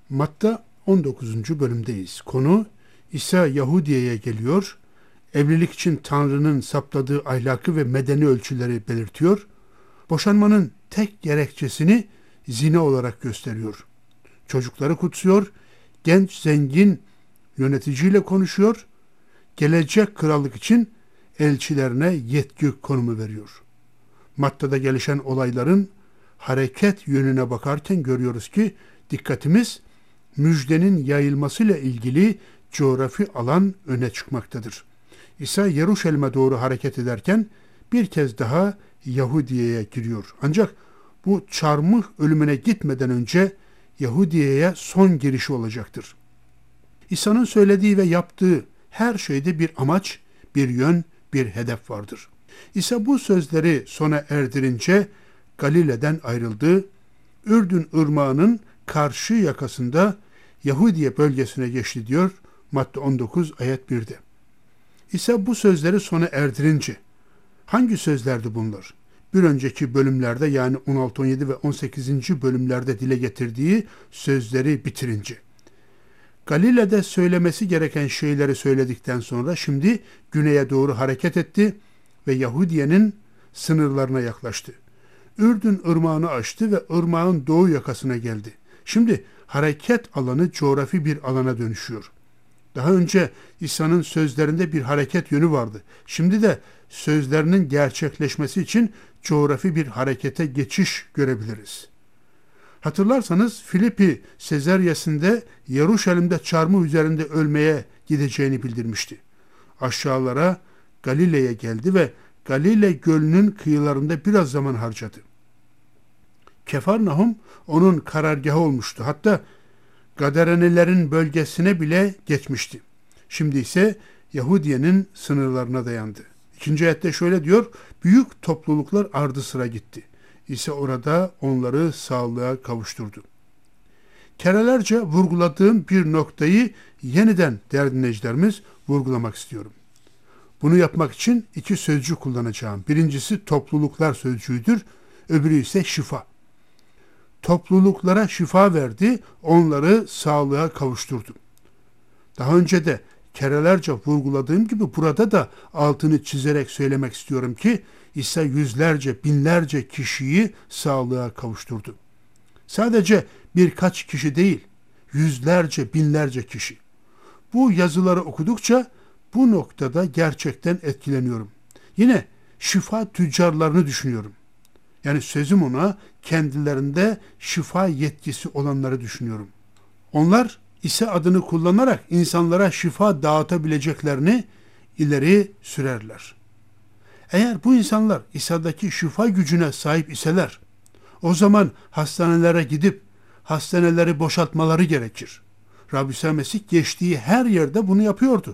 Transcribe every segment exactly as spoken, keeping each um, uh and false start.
Matta on dokuzuncu bölümdeyiz. Konu İsa Yahudiye'ye geliyor. Evlilik için Tanrı'nın saptadığı ahlakı ve medeni ölçüleri belirtiyor. Boşanmanın tek gerekçesini zina olarak gösteriyor. Çocukları kutsuyor. Genç zengin yöneticiyle konuşuyor. Gelecek krallık için elçilerine yetki konumu veriyor. Matta'da gelişen olayların hareket yönüne bakarken görüyoruz ki dikkatimiz müjdenin yayılmasıyla ilgili coğrafi alan öne çıkmaktadır. İsa Yeruşalim'e doğru hareket ederken bir kez daha Yahudiye'ye giriyor. Ancak bu çarmıh ölümüne gitmeden önce Yahudiye'ye son girişi olacaktır. İsa'nın söylediği ve yaptığı her şeyde bir amaç, bir yön, bir hedef vardır. İsa bu sözleri sona erdirince Galile'den ayrıldı. Ürdün ırmağının karşı yakasında Yahudiye bölgesine geçti diyor Matta on dokuz ayet birde. İsa bu sözleri sona erdirince, hangi sözlerdi bunlar? Bir önceki bölümlerde yani on altı, on yedi ve on sekizinci bölümlerde dile getirdiği sözleri bitirince. Galile'de söylemesi gereken şeyleri söyledikten sonra şimdi güneye doğru hareket etti ve Yahudiye'nin sınırlarına yaklaştı. Ürdün ırmağını aştı ve ırmağın doğu yakasına geldi. Şimdi hareket alanı coğrafi bir alana dönüşüyor. Daha önce İsa'nın sözlerinde bir hareket yönü vardı. Şimdi de sözlerinin gerçekleşmesi için coğrafi bir harekete geçiş görebiliriz. Hatırlarsanız Filipi Sezaryası'nda Yeruşalim'de çarmıh üzerinde ölmeye gideceğini bildirmişti. Aşağılara Galile'ye geldi ve Galile Gölü'nün kıyılarında biraz zaman harcadı. Kefarnahum onun karargahı olmuştu. Hatta Gadarenilerin bölgesine bile geçmişti. Şimdi ise Yahudiye'nin sınırlarına dayandı. İkinci ayette şöyle diyor, büyük topluluklar ardı sıra gitti. İsa orada onları sağlığa kavuşturdu. Kerelerce vurguladığım bir noktayı yeniden değerli dinleyicilerimiz vurgulamak istiyorum. Bunu yapmak için iki sözcük kullanacağım. Birincisi topluluklar sözcüğüdür, öbürü ise şifa. Topluluklara şifa verdi, onları sağlığa kavuşturdu. Daha önce de kerelerce vurguladığım gibi burada da altını çizerek söylemek istiyorum ki İsa yüzlerce, binlerce kişiyi sağlığa kavuşturdu. Sadece birkaç kişi değil, yüzlerce, binlerce kişi. Bu yazıları okudukça bu noktada gerçekten etkileniyorum. Yine şifa tüccarlarını düşünüyorum. Yani sözüm ona kendilerinde şifa yetkisi olanları düşünüyorum. Onlar İsa adını kullanarak insanlara şifa dağıtabileceklerini ileri sürerler. Eğer bu insanlar İsa'daki şifa gücüne sahip iseler, o zaman hastanelere gidip hastaneleri boşaltmaları gerekir. Rabbi İsa Mesih geçtiği her yerde bunu yapıyordu.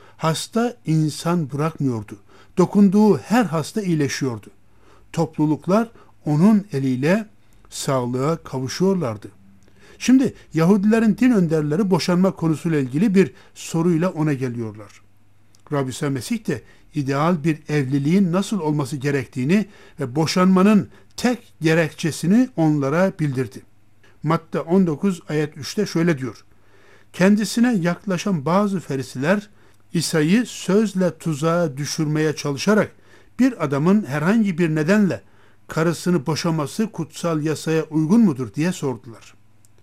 Hasta insan bırakmıyordu. Dokunduğu her hasta iyileşiyordu. Topluluklar onun eliyle sağlığa kavuşuyorlardı. Şimdi Yahudilerin din önderleri boşanma konusuyla ilgili bir soruyla ona geliyorlar. Rabbi İsa Mesih de ideal bir evliliğin nasıl olması gerektiğini ve boşanmanın tek gerekçesini onlara bildirdi. Matta on dokuz ayet üçte şöyle diyor. Kendisine yaklaşan bazı ferisiler İsa'yı sözle tuzağa düşürmeye çalışarak bir adamın herhangi bir nedenle karısını boşaması kutsal yasaya uygun mudur diye sordular.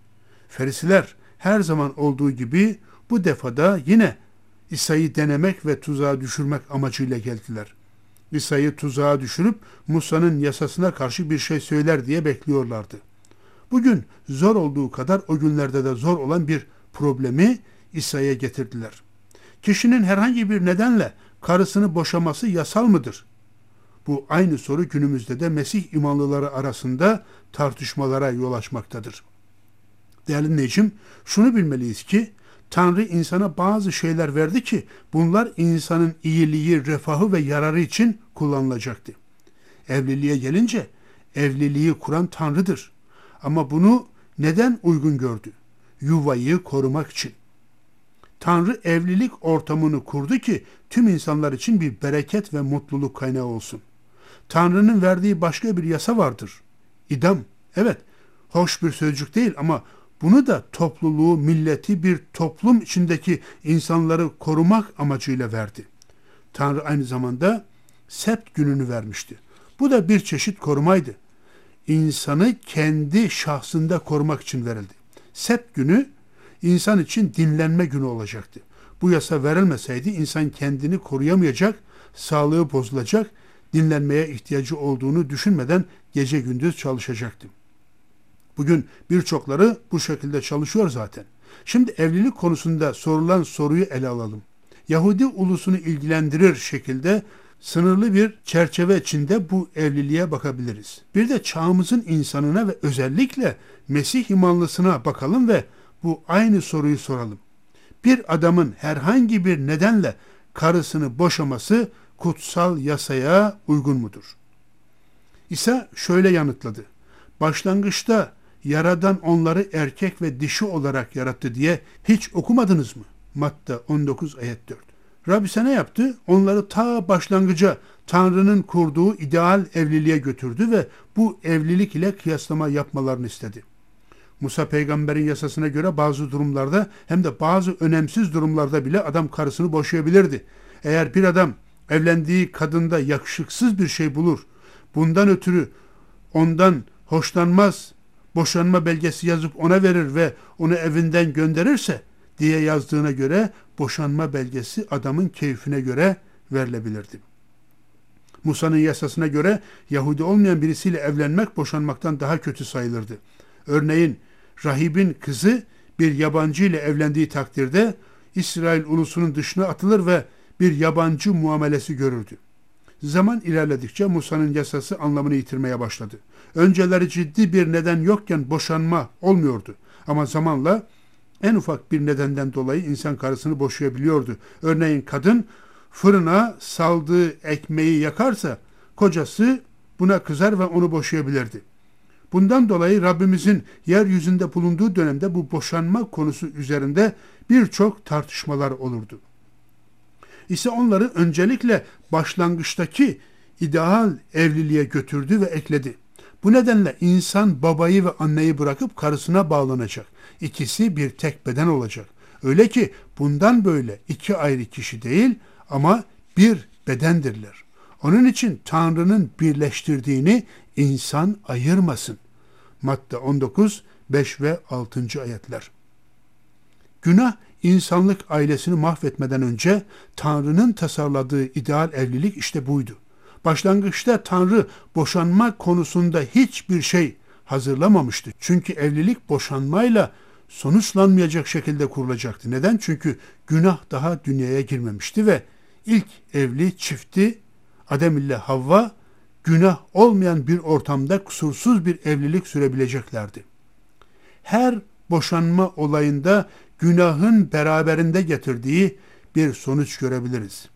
Ferisiler her zaman olduğu gibi bu defada yine İsa'yı denemek ve tuzağa düşürmek amacıyla geldiler. İsa'yı tuzağa düşürüp Musa'nın yasasına karşı bir şey söyler diye bekliyorlardı. Bugün zor olduğu kadar o günlerde de zor olan bir problemi İsa'ya getirdiler. Kişinin herhangi bir nedenle karısını boşaması yasal mıdır? Bu aynı soru günümüzde de Mesih imanlıları arasında tartışmalara yol açmaktadır. Değerli dinleyicim, şunu bilmeliyiz ki Tanrı insana bazı şeyler verdi ki bunlar insanın iyiliği, refahı ve yararı için kullanılacaktı. Evliliğe gelince evliliği kuran Tanrı'dır. Ama bunu neden uygun gördü? Yuvayı korumak için. Tanrı evlilik ortamını kurdu ki tüm insanlar için bir bereket ve mutluluk kaynağı olsun. Tanrı'nın verdiği başka bir yasa vardır. İdam. Evet, hoş bir sözcük değil ama Bunu da topluluğu, milleti, bir toplum içindeki insanları korumak amacıyla verdi. Tanrı aynı zamanda Sebt gününü vermişti. Bu da bir çeşit korumaydı. İnsanı kendi şahsında korumak için verildi. Sebt günü insan için dinlenme günü olacaktı. Bu yasa verilmeseydi insan kendini koruyamayacak, sağlığı bozulacak, dinlenmeye ihtiyacı olduğunu düşünmeden gece gündüz çalışacaktı. Bugün birçokları bu şekilde çalışıyor zaten. Şimdi evlilik konusunda sorulan soruyu ele alalım. Yahudi ulusunu ilgilendirir şekilde sınırlı bir çerçeve içinde bu evliliğe bakabiliriz. Bir de çağımızın insanına ve özellikle Mesih imanlısına bakalım ve bu aynı soruyu soralım. Bir adamın herhangi bir nedenle karısını boşaması kutsal yasaya uygun mudur? İsa şöyle yanıtladı. Başlangıçta Yaradan onları erkek ve dişi olarak yarattı diye hiç okumadınız mı? Matta on dokuz ayet dört. Rabbi ne yaptı? Onları ta başlangıca Tanrı'nın kurduğu ideal evliliğe götürdü ve bu evlilik ile kıyaslama yapmalarını istedi. Musa peygamberin yasasına göre bazı durumlarda hem de bazı önemsiz durumlarda bile adam karısını boşayabilirdi. Eğer bir adam evlendiği kadında yakışıksız bir şey bulur, bundan ötürü ondan hoşlanmaz, boşanma belgesi yazıp ona verir ve onu evinden gönderirse diye yazdığına göre boşanma belgesi adamın keyfine göre verilebilirdi. Musa'nın yasasına göre Yahudi olmayan birisiyle evlenmek boşanmaktan daha kötü sayılırdı. Örneğin rahibin kızı bir yabancı ile evlendiği takdirde İsrail ulusunun dışına atılır ve bir yabancı muamelesi görürdü. Zaman ilerledikçe Musa'nın yasası anlamını yitirmeye başladı. Önceleri ciddi bir neden yokken boşanma olmuyordu. Ama zamanla en ufak bir nedenden dolayı insan karısını boşayabiliyordu. Örneğin kadın fırına saldığı ekmeği yakarsa kocası buna kızar ve onu boşayabilirdi. Bundan dolayı Rabbimizin yeryüzünde bulunduğu dönemde bu boşanma konusu üzerinde birçok tartışmalar olurdu. İse onları öncelikle başlangıçtaki ideal evliliğe götürdü ve ekledi. Bu nedenle insan babayı ve anneyi bırakıp karısına bağlanacak. İkisi bir tek beden olacak. Öyle ki bundan böyle iki ayrı kişi değil ama bir bedendirler. Onun için Tanrı'nın birleştirdiğini insan ayırmasın. Matta on dokuz, beş ve altıncı ayetler. Günah insanlık ailesini mahvetmeden önce Tanrı'nın tasarladığı ideal evlilik işte buydu. Başlangıçta Tanrı boşanma konusunda hiçbir şey hazırlamamıştı. Çünkü evlilik boşanmayla sonuçlanmayacak şekilde kurulacaktı. Neden? Çünkü günah daha dünyaya girmemişti ve ilk evli çifti Adem ile Havva günah olmayan bir ortamda kusursuz bir evlilik sürebileceklerdi. Her boşanma olayında günahın beraberinde getirdiği bir sonuç görebiliriz.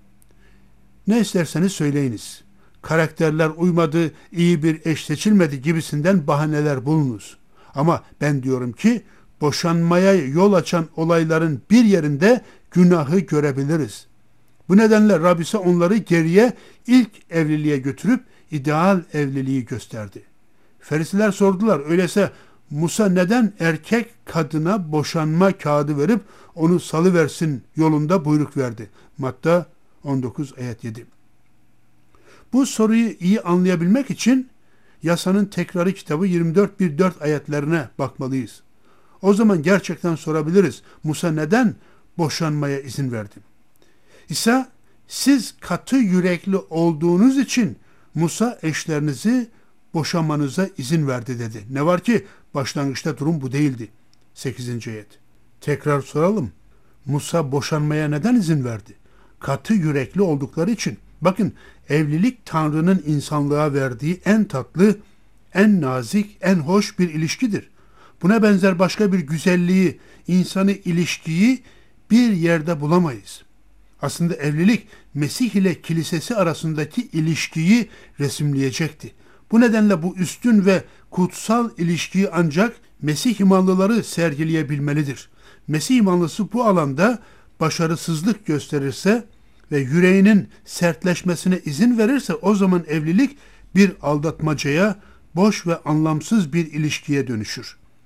Ne isterseniz söyleyiniz. Karakterler uymadı, iyi bir eş seçilmedi gibisinden bahaneler bulunuz. Ama ben diyorum ki boşanmaya yol açan olayların bir yerinde günahı görebiliriz. Bu nedenle Rabbi ise onları geriye ilk evliliğe götürüp ideal evliliği gösterdi. Ferisiler sordular, öyleyse Musa neden erkek kadına boşanma kağıdı verip onu salıversin yolunda buyruk verdi? Matta on dokuz ayet yedi. Bu soruyu iyi anlayabilmek için yasanın tekrarı kitabı yirmi dört bir dört ayetlerine bakmalıyız. O zaman gerçekten sorabiliriz. Musa neden boşanmaya izin verdi? İsa siz katı yürekli olduğunuz için Musa eşlerinizi boşamanıza izin verdi dedi. Ne var ki başlangıçta durum bu değildi. sekizinci ayet. Tekrar soralım. Musa boşanmaya neden izin verdi? Katı yürekli oldukları için. Bakın evlilik Tanrı'nın insanlığa verdiği en tatlı, en nazik, en hoş bir ilişkidir. Buna benzer başka bir güzelliği, insanı ilişkiyi bir yerde bulamayız. Aslında evlilik Mesih ile kilisesi arasındaki ilişkiyi resimleyecekti. Bu nedenle bu üstün ve kutsal ilişkiyi ancak Mesih imanlıları sergileyebilmelidir. Mesih imanlısı bu alanda başarısızlık gösterirse ve yüreğinin sertleşmesine izin verirse o zaman evlilik bir aldatmacaya, boş ve anlamsız bir ilişkiye dönüşür.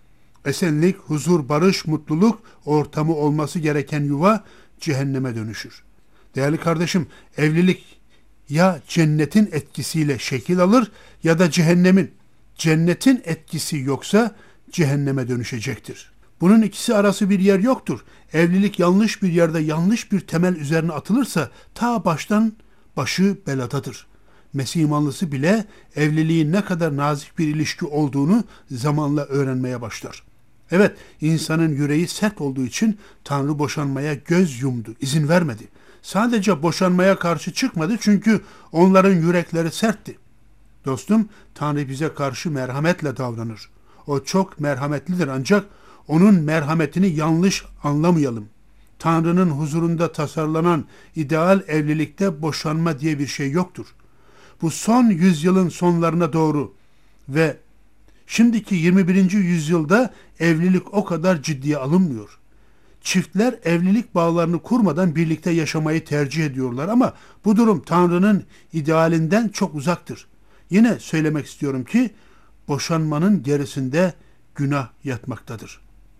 Esenlik, huzur, barış, mutluluk ortamı olması gereken yuva cehenneme dönüşür. Değerli kardeşim, evlilik ya cennetin etkisiyle şekil alır ya da cehennemin. Cennetin etkisi yoksa cehenneme dönüşecektir. Bunun ikisi arası bir yer yoktur. Evlilik yanlış bir yerde yanlış bir temel üzerine atılırsa ta baştan başı beladadır. Mesih imanlısı bile evliliğin ne kadar nazik bir ilişki olduğunu zamanla öğrenmeye başlar. Evet, insanın yüreği sert olduğu için Tanrı boşanmaya göz yumdu, izin vermedi. Sadece boşanmaya karşı çıkmadı çünkü onların yürekleri sertti. Dostum, Tanrı bize karşı merhametle davranır. O çok merhametlidir ancak onun merhametini yanlış anlamayalım. Tanrı'nın huzurunda tasarlanan ideal evlilikte boşanma diye bir şey yoktur. Bu son yüzyılın sonlarına doğru ve şimdiki yirmi birinci yüzyılda evlilik o kadar ciddiye alınmıyor. Çiftler evlilik bağlarını kurmadan birlikte yaşamayı tercih ediyorlar ama bu durum Tanrı'nın idealinden çok uzaktır. Yine söylemek istiyorum ki boşanmanın gerisinde günah yatmaktadır.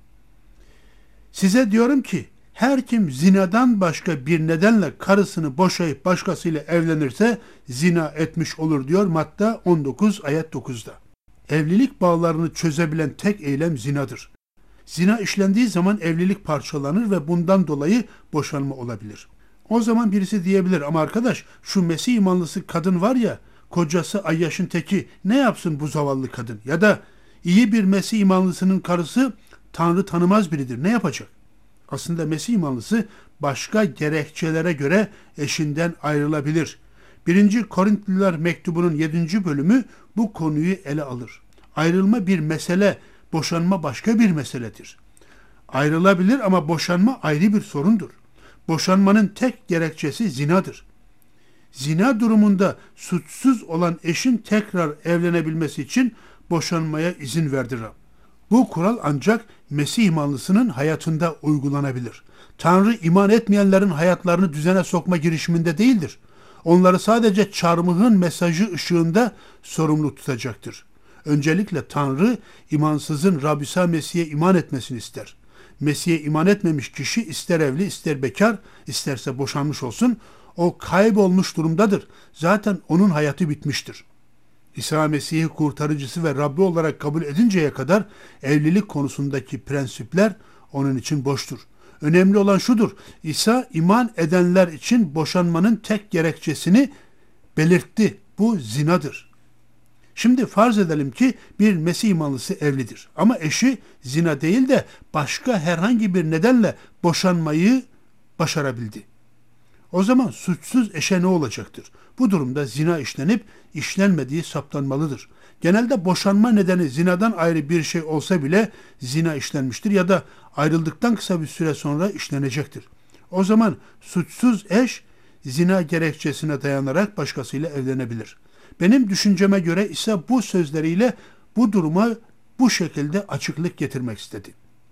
Size diyorum ki her kim zinadan başka bir nedenle karısını boşayıp başkasıyla evlenirse zina etmiş olur diyor Matta on dokuz ayet dokuzda. Evlilik bağlarını çözebilen tek eylem zinadır. Zina işlendiği zaman evlilik parçalanır ve bundan dolayı boşanma olabilir. O zaman birisi diyebilir ama arkadaş şu Mesih imanlısı kadın var ya, kocası ayyaşın teki, ne yapsın bu zavallı kadın? Ya da iyi bir Mesih imanlısının karısı Tanrı tanımaz biridir, ne yapacak? Aslında Mesih imanlısı başka gerekçelere göre eşinden ayrılabilir. birinci Korintliler mektubunun yedinci bölümü bu konuyu ele alır. Ayrılma bir mesele, boşanma başka bir meseledir. Ayrılabilir ama boşanma ayrı bir sorundur. Boşanmanın tek gerekçesi zinadır. Zina durumunda suçsuz olan eşin tekrar evlenebilmesi için boşanmaya izin verdi Rab. Bu kural ancak Mesih imanlısının hayatında uygulanabilir. Tanrı iman etmeyenlerin hayatlarını düzene sokma girişiminde değildir. Onları sadece çarmıhın mesajı ışığında sorumlu tutacaktır. Öncelikle Tanrı imansızın Rab İsa Mesih'e iman etmesini ister. Mesih'e iman etmemiş kişi ister evli ister bekar isterse boşanmış olsun o kaybolmuş durumdadır. Zaten onun hayatı bitmiştir. İsa Mesih'i kurtarıcısı ve Rabbi olarak kabul edinceye kadar evlilik konusundaki prensipler onun için boştur. Önemli olan şudur, İsa iman edenler için boşanmanın tek gerekçesini belirtti. Bu zinadır. Şimdi farz edelim ki bir Mesih imanlısı evlidir. Ama eşi zina değil de başka herhangi bir nedenle boşanmayı başarabildi. O zaman suçsuz eşe ne olacaktır? Bu durumda zina işlenip işlenmediği saptanmalıdır. Genelde boşanma nedeni zinadan ayrı bir şey olsa bile zina işlenmiştir ya da ayrıldıktan kısa bir süre sonra işlenecektir. O zaman suçsuz eş zina gerekçesine dayanarak başkasıyla evlenebilir. Benim düşünceme göre ise bu sözleriyle bu duruma bu şekilde açıklık getirmek istedi.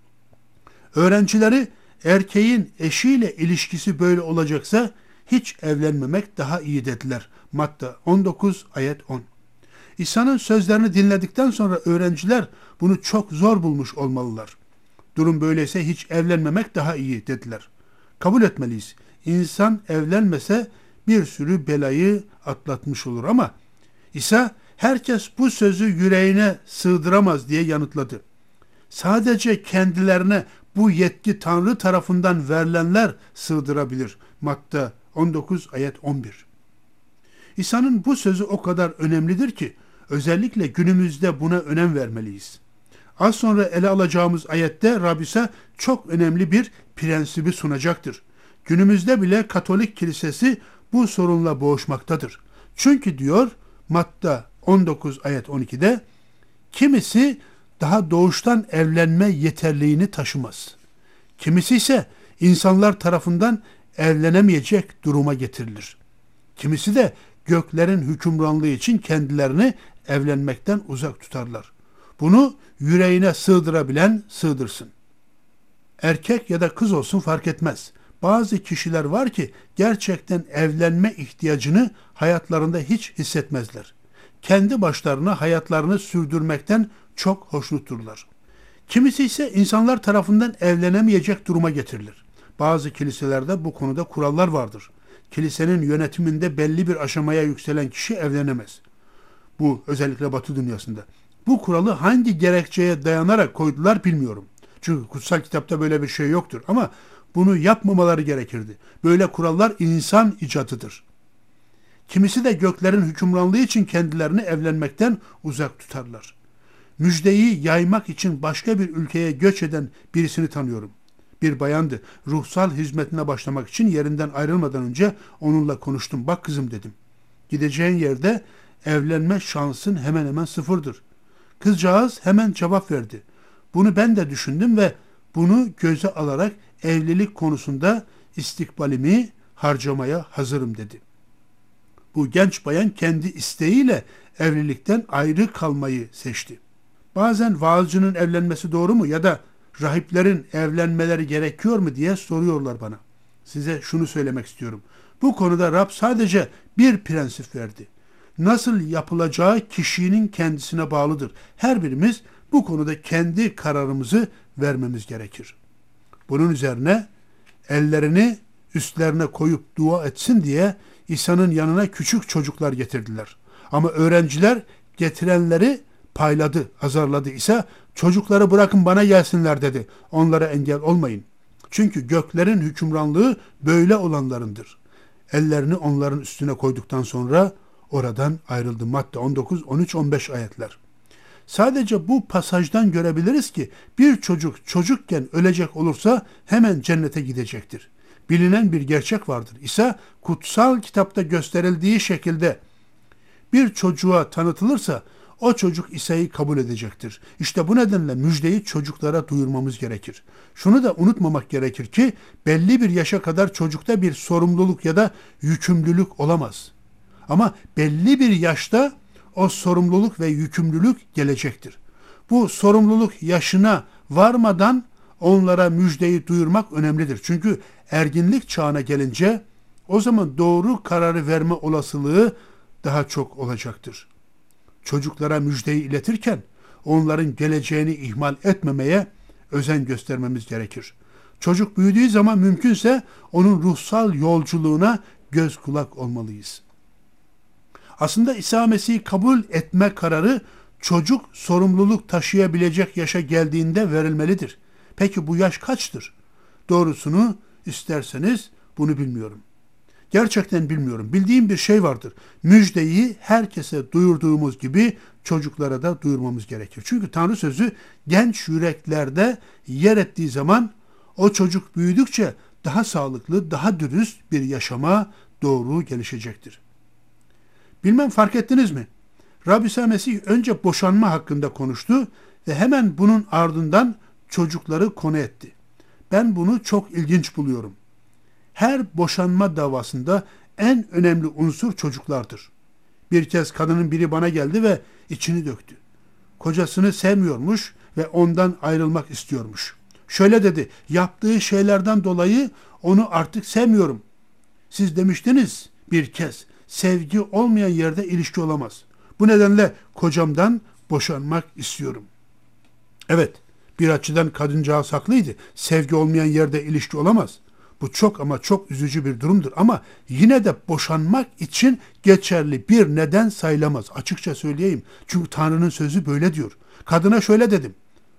Öğrencileri erkeğin eşiyle ilişkisi böyle olacaksa hiç evlenmemek daha iyi dediler. Matta on dokuz ayet on. İsa'nın sözlerini dinledikten sonra öğrenciler bunu çok zor bulmuş olmalılar. Durum böyleyse hiç evlenmemek daha iyi dediler. Kabul etmeliyiz. İnsan evlenmese bir sürü belayı atlatmış olur ama İsa herkes bu sözü yüreğine sığdıramaz diye yanıtladı. Sadece kendilerine bu yetki Tanrı tarafından verilenler sığdırabilir. Matta on dokuz ayet on bir. İsa'nın bu sözü o kadar önemlidir ki özellikle günümüzde buna önem vermeliyiz. Az sonra ele alacağımız ayette Rab İsa çok önemli bir prensibi sunacaktır. Günümüzde bile Katolik Kilisesi bu sorunla boğuşmaktadır. Çünkü diyor Matta on dokuz ayet on ikide kimisi daha doğuştan evlenme yeterliğini taşımaz. Kimisi ise insanlar tarafından evlenemeyecek duruma getirilir. Kimisi de göklerin hükümranlığı için kendilerini evlenmekten uzak tutarlar. Bunu yüreğine sığdırabilen sığdırsın. Erkek ya da kız olsun fark etmez. Bazı kişiler var ki gerçekten evlenme ihtiyacını hayatlarında hiç hissetmezler. Kendi başlarına hayatlarını sürdürmekten çok hoşnutturlar. Kimisi ise insanlar tarafından evlenemeyecek duruma getirilir. Bazı kiliselerde bu konuda kurallar vardır. Kilisenin yönetiminde belli bir aşamaya yükselen kişi evlenemez. Bu özellikle Batı dünyasında. Bu kuralı hangi gerekçeye dayanarak koydular bilmiyorum. Çünkü kutsal kitapta böyle bir şey yoktur. Ama bunu yapmamaları gerekirdi. Böyle kurallar insan icadıdır. Kimisi de göklerin hükümranlığı için kendilerini evlenmekten uzak tutarlar. Müjdeyi yaymak için başka bir ülkeye göç eden birisini tanıyorum. Bir bayandı. Ruhsal hizmetine başlamak için yerinden ayrılmadan önce onunla konuştum. Bak kızım dedim. Gideceğin yerde evlenme şansın hemen hemen sıfırdır. Kızcağız hemen cevap verdi. Bunu ben de düşündüm ve bunu göze alarak evlilik konusunda istikbalimi harcamaya hazırım dedi. Bu genç bayan kendi isteğiyle evlilikten ayrı kalmayı seçti. Bazen vaazcının evlenmesi doğru mu ya da rahiplerin evlenmeleri gerekiyor mu diye soruyorlar bana. Size şunu söylemek istiyorum. Bu konuda Rab sadece bir prensip verdi. Nasıl yapılacağı kişinin kendisine bağlıdır. Her birimiz bu konuda kendi kararımızı vermemiz gerekir. Bunun üzerine ellerini üstlerine koyup dua etsin diye İsa'nın yanına küçük çocuklar getirdiler. Ama öğrenciler getirenleri payladı, azarladı. İsa çocukları bırakın bana gelsinler dedi. Onlara engel olmayın. Çünkü göklerin hükümranlığı böyle olanlarındır. Ellerini onların üstüne koyduktan sonra oradan ayrıldı. Matta on dokuz, on üç, on beş ayetler. Sadece bu pasajdan görebiliriz ki bir çocuk çocukken ölecek olursa hemen cennete gidecektir. Bilinen bir gerçek vardır. İsa kutsal kitapta gösterildiği şekilde bir çocuğa tanıtılırsa o çocuk İsa'yı kabul edecektir. İşte bu nedenle müjdeyi çocuklara duyurmamız gerekir. Şunu da unutmamak gerekir ki belli bir yaşa kadar çocukta bir sorumluluk ya da yükümlülük olamaz. Ama belli bir yaşta o sorumluluk ve yükümlülük gelecektir. Bu sorumluluk yaşına varmadan onlara müjdeyi duyurmak önemlidir. Çünkü erginlik çağına gelince o zaman doğru kararı verme olasılığı daha çok olacaktır. Çocuklara müjdeyi iletirken onların geleceğini ihmal etmemeye özen göstermemiz gerekir. Çocuk büyüdüğü zaman mümkünse onun ruhsal yolculuğuna göz kulak olmalıyız. Aslında İsa Mesih'i kabul etme kararı çocuk sorumluluk taşıyabilecek yaşa geldiğinde verilmelidir. Peki bu yaş kaçtır? Doğrusunu isterseniz bunu bilmiyorum. Gerçekten bilmiyorum. Bildiğim bir şey vardır. Müjdeyi herkese duyurduğumuz gibi çocuklara da duyurmamız gerekir. Çünkü Tanrı sözü genç yüreklerde yer ettiği zaman o çocuk büyüdükçe daha sağlıklı, daha dürüst bir yaşama doğru gelişecektir. Bilmem fark ettiniz mi? Rabbi İsa Mesih önce boşanma hakkında konuştu ve hemen bunun ardından çocukları konu etti. Ben bunu çok ilginç buluyorum. Her boşanma davasında en önemli unsur çocuklardır. Bir kez kadının biri bana geldi ve içini döktü. Kocasını sevmiyormuş ve ondan ayrılmak istiyormuş. Şöyle dedi, yaptığı şeylerden dolayı onu artık sevmiyorum. Siz demiştiniz bir kez, sevgi olmayan yerde ilişki olamaz. Bu nedenle kocamdan boşanmak istiyorum. Evet, bir açıdan kadıncağız haklıydı. Sevgi olmayan yerde ilişki olamaz. Bu çok ama çok üzücü bir durumdur ama yine de boşanmak için geçerli bir neden sayılamaz. Açıkça söyleyeyim. Çünkü Tanrı'nın sözü böyle diyor. Kadına şöyle dedim.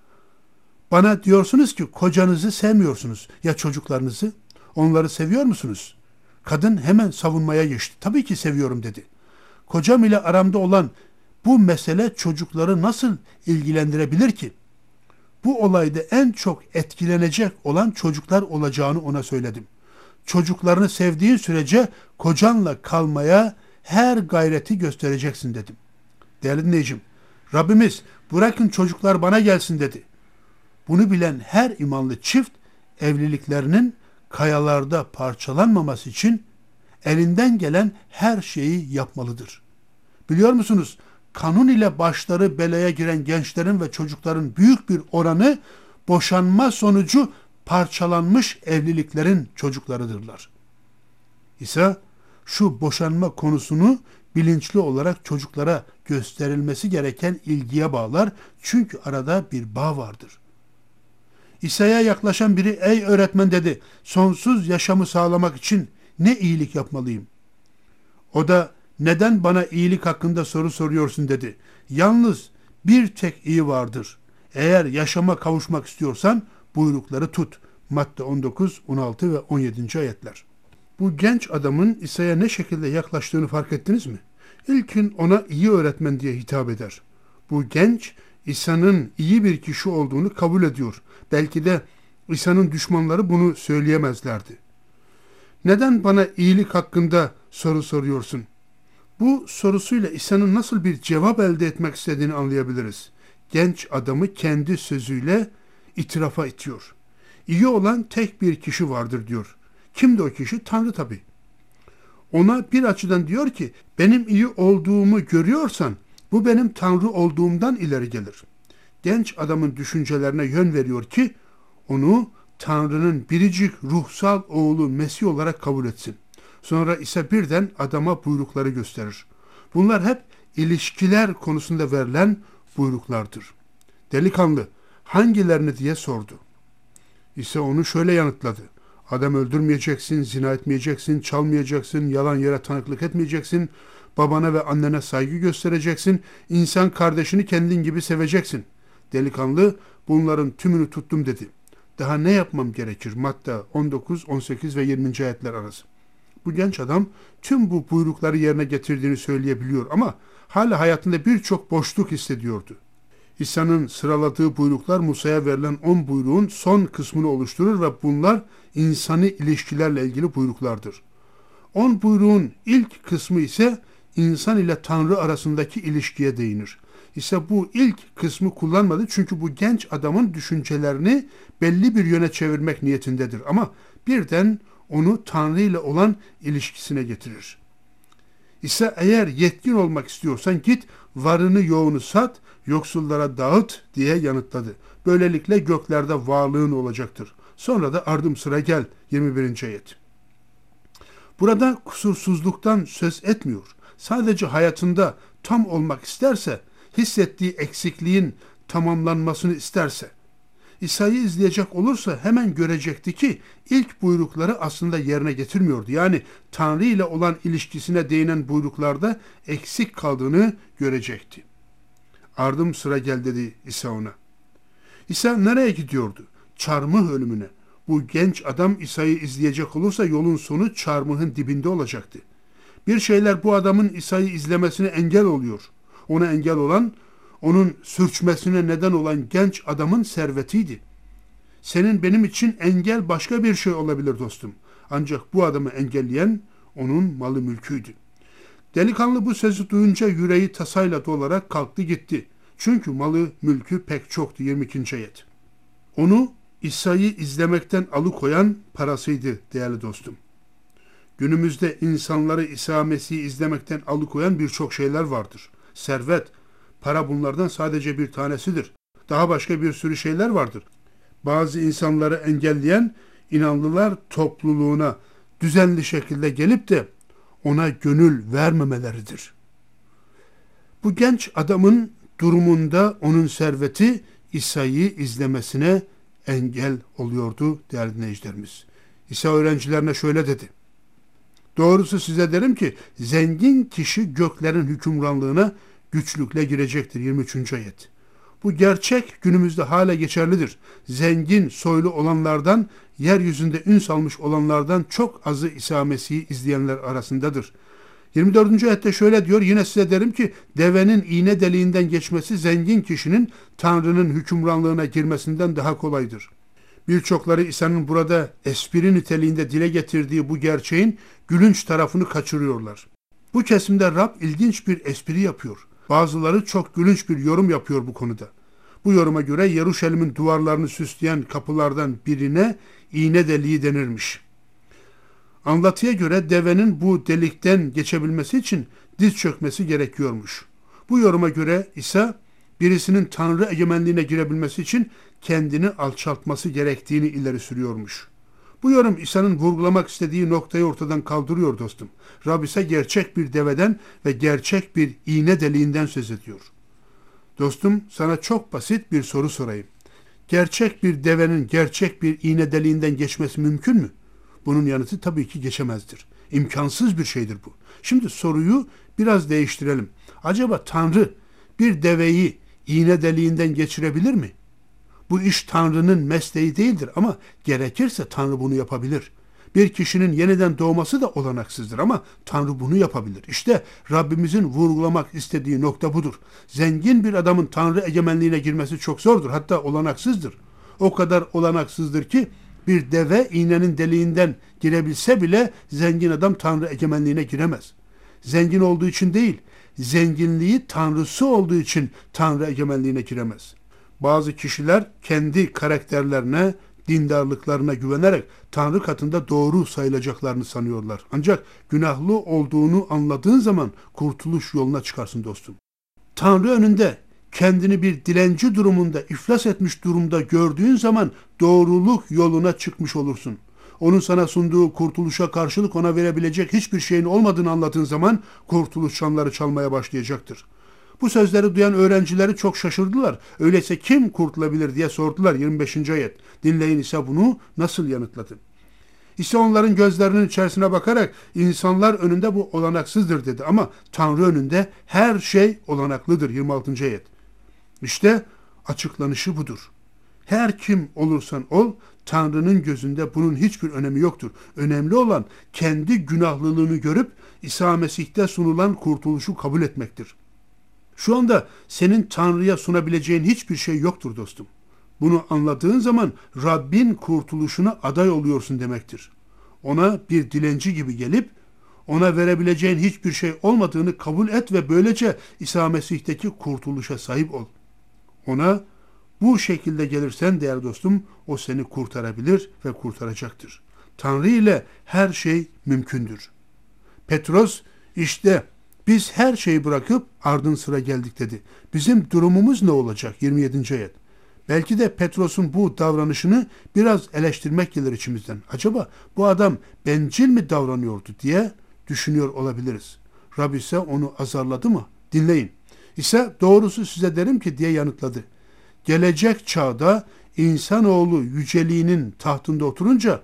Bana diyorsunuz ki kocanızı sevmiyorsunuz. Ya çocuklarınızı? Onları seviyor musunuz? Kadın hemen savunmaya geçti. Tabii ki seviyorum dedi. Kocam ile aramda olan bu mesele çocukları nasıl ilgilendirebilir ki? Bu olayda en çok etkilenecek olan çocuklar olacağını ona söyledim. Çocuklarını sevdiğin sürece kocanla kalmaya her gayreti göstereceksin dedim. Değerli dinleyicim, Rabbimiz bırakın çocuklar bana gelsin dedi. Bunu bilen her imanlı çift evliliklerinin kayalarda parçalanmaması için elinden gelen her şeyi yapmalıdır. Biliyor musunuz? Kanun ile başları belaya giren gençlerin ve çocukların büyük bir oranı boşanma sonucu parçalanmış evliliklerin çocuklarıdırlar. İsa şu boşanma konusunu bilinçli olarak çocuklara gösterilmesi gereken ilgiye bağlar. Çünkü arada bir bağ vardır. İsa'ya yaklaşan biri, ey öğretmen dedi, sonsuz yaşamı sağlamak için ne iyilik yapmalıyım? O da, neden bana iyilik hakkında soru soruyorsun dedi. Yalnız bir tek iyi vardır. Eğer yaşama kavuşmak istiyorsan buyrukları tut. Matta on dokuz, on altı ve on yedinci ayetler. Bu genç adamın İsa'ya ne şekilde yaklaştığını fark ettiniz mi? İlkin ona iyi öğretmen diye hitap eder. Bu genç İsa'nın iyi bir kişi olduğunu kabul ediyor. Belki de İsa'nın düşmanları bunu söyleyemezlerdi. Neden bana iyilik hakkında soru soruyorsun? Bu sorusuyla İsa'nın nasıl bir cevap elde etmek istediğini anlayabiliriz. Genç adamı kendi sözüyle itirafa itiyor. İyi olan tek bir kişi vardır diyor. Kimdi o kişi? Tanrı tabii. Ona bir açıdan diyor ki, benim iyi olduğumu görüyorsan bu benim Tanrı olduğumdan ileri gelir. Genç adamın düşüncelerine yön veriyor ki onu Tanrı'nın biricik ruhsal oğlu Mesih olarak kabul etsin. Sonra ise birden adama buyrukları gösterir. Bunlar hep ilişkiler konusunda verilen buyruklardır. Delikanlı, hangilerini diye sordu. İsa onu şöyle yanıtladı. Adam öldürmeyeceksin, zina etmeyeceksin, çalmayacaksın, yalan yere tanıklık etmeyeceksin, babana ve annene saygı göstereceksin, insan kardeşini kendin gibi seveceksin. Delikanlı, bunların tümünü tuttum dedi. Daha ne yapmam gerekir? Matta on dokuz, on sekiz ve yirminci ayetler arası. Bu genç adam tüm bu buyrukları yerine getirdiğini söyleyebiliyor ama hala hayatında birçok boşluk hissediyordu. İsa'nın sıraladığı buyruklar Musa'ya verilen on buyruğun son kısmını oluşturur ve bunlar insani ilişkilerle ilgili buyruklardır. On buyruğun ilk kısmı ise insan ile Tanrı arasındaki ilişkiye değinir. İsa bu ilk kısmı kullanmadı çünkü bu genç adamın düşüncelerini belli bir yöne çevirmek niyetindedir ama birden onu Tanrı ile olan ilişkisine getirir. İsa, eğer yetkin olmak istiyorsan git, varını yoğunu sat, yoksullara dağıt diye yanıtladı. Böylelikle göklerde varlığın olacaktır. Sonra da ardım sıra gel. yirmi birinci ayet. Burada kusursuzluktan söz etmiyor. Sadece hayatında tam olmak isterse, hissettiği eksikliğin tamamlanmasını isterse, İsa'yı izleyecek olursa hemen görecekti ki ilk buyrukları aslında yerine getirmiyordu. Yani Tanrı ile olan ilişkisine değinen buyruklarda eksik kaldığını görecekti. Ardım sıra gel dedi İsa ona. İsa nereye gidiyordu? Çarmıh ölümüne. Bu genç adam İsa'yı izleyecek olursa yolun sonu çarmıhın dibinde olacaktı. Bir şeyler bu adamın İsa'yı izlemesine engel oluyor. Ona engel olan, onun sürçmesine neden olan genç adamın servetiydi. Senin benim için engel başka bir şey olabilir dostum. Ancak bu adamı engelleyen onun malı mülküydü. Delikanlı bu sözü duyunca yüreği tasayla dolarak kalktı gitti. Çünkü malı mülkü pek çoktu. yirmi ikinci ayet. Onu İsa'yı izlemekten alıkoyan parasıydı değerli dostum. Günümüzde insanları İsa Mesih'i izlemekten alıkoyan birçok şeyler vardır. Servet, para bunlardan sadece bir tanesidir. Daha başka bir sürü şeyler vardır. Bazı insanları engelleyen inanlılar topluluğuna düzenli şekilde gelip de ona gönül vermemeleridir. Bu genç adamın durumunda onun serveti İsa'yı izlemesine engel oluyordu değerli dinleyicilerimiz. İsa öğrencilerine şöyle dedi. Doğrusu size derim ki zengin kişi göklerin hükümranlığına güçlükle girecektir. yirmi üçüncü ayet. Bu gerçek günümüzde hala geçerlidir. Zengin, soylu olanlardan, yeryüzünde ün salmış olanlardan çok azı İsa Mesih'i izleyenler arasındadır. yirmi dördüncü ayette şöyle diyor, yine size derim ki devenin iğne deliğinden geçmesi zengin kişinin Tanrı'nın hükümranlığına girmesinden daha kolaydır. Birçokları İsa'nın burada espri niteliğinde dile getirdiği bu gerçeğin gülünç tarafını kaçırıyorlar. Bu kesimde Rab ilginç bir espri yapıyor. Bazıları çok gülünç bir yorum yapıyor bu konuda. Bu yoruma göre Yeruşalim'in duvarlarını süsleyen kapılardan birine iğne deliği denirmiş. Anlatıya göre devenin bu delikten geçebilmesi için diz çökmesi gerekiyormuş. Bu yoruma göre İsa birisinin Tanrı egemenliğine girebilmesi için kendini alçaltması gerektiğini ileri sürüyormuş. Bu yorum İsa'nın vurgulamak istediği noktayı ortadan kaldırıyor dostum. Rab ise gerçek bir deveden ve gerçek bir iğne deliğinden söz ediyor. Dostum, sana çok basit bir soru sorayım. gerçek bir devenin gerçek bir iğne deliğinden geçmesi mümkün mü? Bunun yanıtı tabii ki geçemezdir. İmkansız bir şeydir bu. Şimdi soruyu biraz değiştirelim. Acaba Tanrı bir deveyi iğne deliğinden geçirebilir mi? Bu iş Tanrı'nın mesleği değildir ama gerekirse Tanrı bunu yapabilir. Bir kişinin yeniden doğması da olanaksızdır ama Tanrı bunu yapabilir. İşte Rabbimizin vurgulamak istediği nokta budur. Zengin bir adamın Tanrı egemenliğine girmesi çok zordur, hatta olanaksızdır. O kadar olanaksızdır ki bir deve iğnenin deliğinden girebilse bile zengin adam Tanrı egemenliğine giremez. Zengin olduğu için değil, zenginliği Tanrısı olduğu için Tanrı egemenliğine giremez. Bazı kişiler kendi karakterlerine, dindarlıklarına güvenerek Tanrı katında doğru sayılacaklarını sanıyorlar. Ancak günahlı olduğunu anladığın zaman kurtuluş yoluna çıkarsın dostum. Tanrı önünde kendini bir dilenci durumunda, iflas etmiş durumda gördüğün zaman doğruluk yoluna çıkmış olursun. Onun sana sunduğu kurtuluşa karşılık ona verebilecek hiçbir şeyin olmadığını anladığın zaman kurtuluş çanları çalmaya başlayacaktır. Bu sözleri duyan öğrencileri çok şaşırdılar. Öyleyse kim kurtulabilir diye sordular. yirmi beşinci ayet. Dinleyin İsa bunu nasıl yanıtladı. İsa onların gözlerinin içerisine bakarak insanlar önünde bu olanaksızdır dedi ama Tanrı önünde her şey olanaklıdır. yirmi altıncı ayet. İşte açıklanışı budur. Her kim olursan ol, Tanrı'nın gözünde bunun hiçbir önemi yoktur. Önemli olan kendi günahlılığını görüp İsa Mesih'te sunulan kurtuluşu kabul etmektir. Şu anda senin Tanrı'ya sunabileceğin hiçbir şey yoktur dostum. Bunu anladığın zaman Rabbin kurtuluşuna aday oluyorsun demektir. Ona bir dilenci gibi gelip ona verebileceğin hiçbir şey olmadığını kabul et ve böylece İsa Mesih'teki kurtuluşa sahip ol. Ona bu şekilde gelirsen değerli dostum, o seni kurtarabilir ve kurtaracaktır. Tanrı ile her şey mümkündür. Petros işte biz her şeyi bırakıp ardın sıra geldik dedi. Bizim durumumuz ne olacak? yirmi yedinci ayet. Belki de Petros'un bu davranışını biraz eleştirmek gelir içimizden. Acaba bu adam bencil mi davranıyordu diye düşünüyor olabiliriz. Rab ise onu azarladı mı? Dinleyin. İse doğrusu size derim ki diye yanıtladı. Gelecek çağda insanoğlu yüceliğinin tahtında oturunca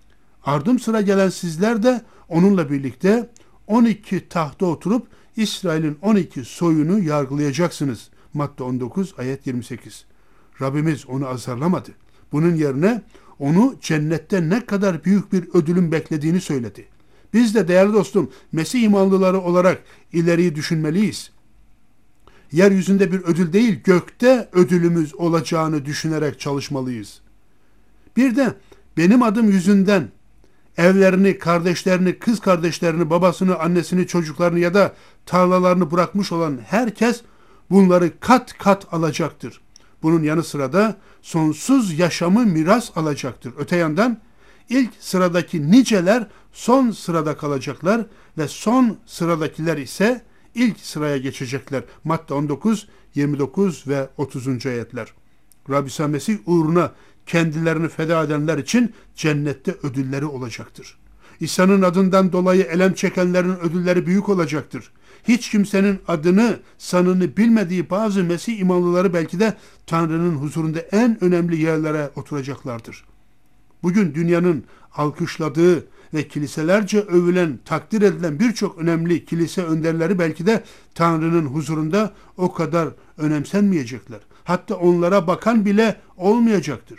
ardım sıra gelen sizler de onunla birlikte on iki tahta oturup İsrail'in on iki soyunu yargılayacaksınız. Matta on dokuz ayet yirmi sekiz. Rabbimiz onu azarlamadı. Bunun yerine onu cennette ne kadar büyük bir ödülün beklediğini söyledi. Biz de değerli dostum Mesih imanlıları olarak ileriyi düşünmeliyiz. Yeryüzünde bir ödül değil, gökte ödülümüz olacağını düşünerek çalışmalıyız. Bir de benim adım yüzünden evlerini, kardeşlerini, kız kardeşlerini, babasını, annesini, çocuklarını ya da tarlalarını bırakmış olan herkes bunları kat kat alacaktır. Bunun yanı sıra da sonsuz yaşamı miras alacaktır. Öte yandan ilk sıradaki niceler son sırada kalacaklar ve son sıradakiler ise ilk sıraya geçecekler. Matta on dokuz, yirmi dokuz ve otuzuncu ayetler. Rabbi İsa Mesih uğruna kendilerini feda edenler için cennette ödülleri olacaktır. İsa'nın adından dolayı elem çekenlerin ödülleri büyük olacaktır. Hiç kimsenin adını, sanını bilmediği bazı Mesih imanlıları belki de Tanrı'nın huzurunda en önemli yerlere oturacaklardır. Bugün dünyanın alkışladığı ve kiliselerce övülen, takdir edilen birçok önemli kilise önderleri belki de Tanrı'nın huzurunda o kadar önemsenmeyecekler. Hatta onlara bakan bile olmayacaktır.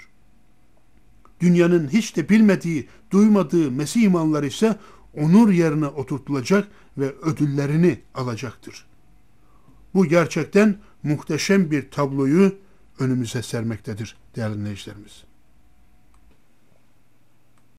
Dünyanın hiç de bilmediği, duymadığı Mesih imanları ise onur yerine oturtulacak ve ödüllerini alacaktır. Bu gerçekten muhteşem bir tabloyu önümüze sermektedir değerli dinleyicilerimiz.